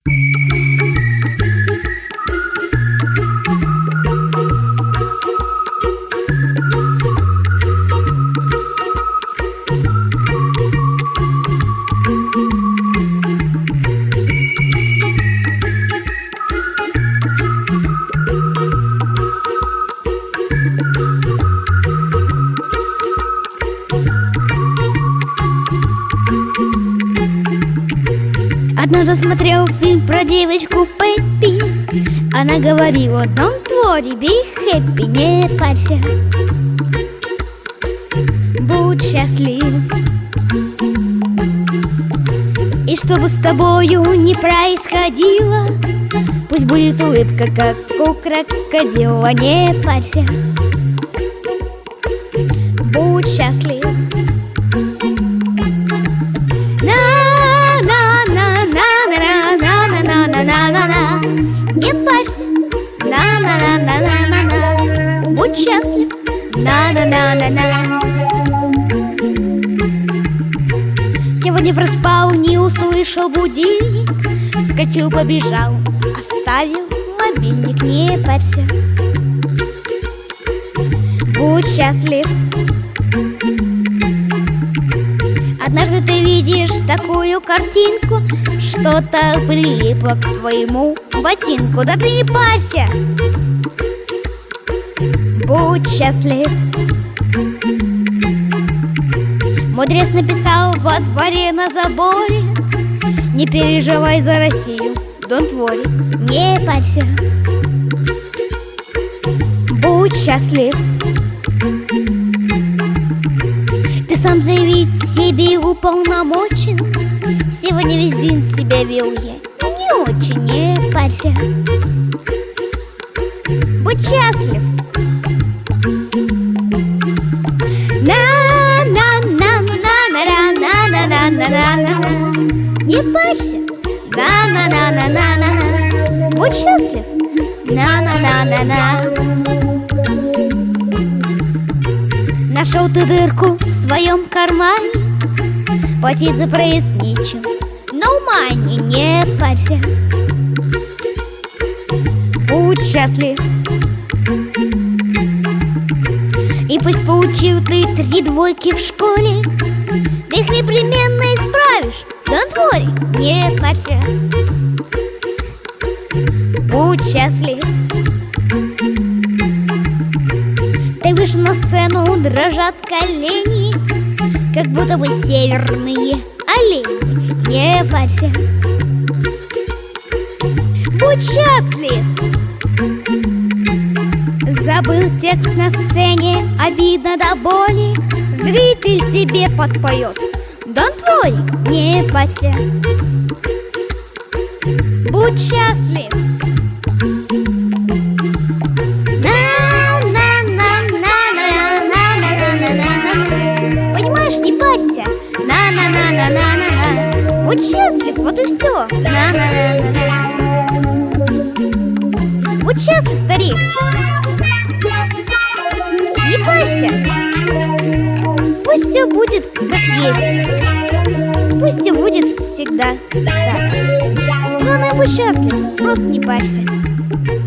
Однажды смотрел фильм про девочку Пеппи. Она говорила: don't worry, be happy, не парься, будь счастлив. И что бы с тобою ни происходило, пусть будет улыбка, как у крокодила, не парься, будь счастлив. Не парься, на-на-на-на-на-на-на, будь счастлив, на-на-на-на-на. Сегодня проспал, не услышал будильник, вскочил, побежал, оставил мобильник, не парься, будь счастлив. Однажды ты видишь такую картинку, что-то прилипло к твоему ботинку. Да ты не парься, будь счастлив. Мудрец написал во дворе на заборе: не переживай за Россию, don't worry, не парься, будь счастлив. Ты сам заявить себе уполномочен, сегодня весь день себя вел я не очень, не парься, будь счастлив. На-на-на-на-на-на-на-на-на-на, не парься, на-на-на-на-на-на-на, будь счастлив, на-на-на-на-на. Нашел ты дырку в своем кармане, платить за проезд нечем, no money, не парься, будь счастлив. И пусть получил ты 3 двойки в школе, ты их непременно исправишь, don't worry, не парься, будь счастлив. Ты вышел на сцену, дрожат колени, как будто бы северные олени, не парься, будь счастлив. Забыл текст на сцене, обидно до боли, зритель тебе подпоет, don't worry, не парься, будь счастлив. Понимаешь, не парься, на-на-на-на-на-на-на, будь счастлив, вот и все, на-на-на-на-на. Будь счастлив, старик, не парься, пусть все будет как есть, пусть все будет всегда так. Главное, будь счастлив, просто не парься.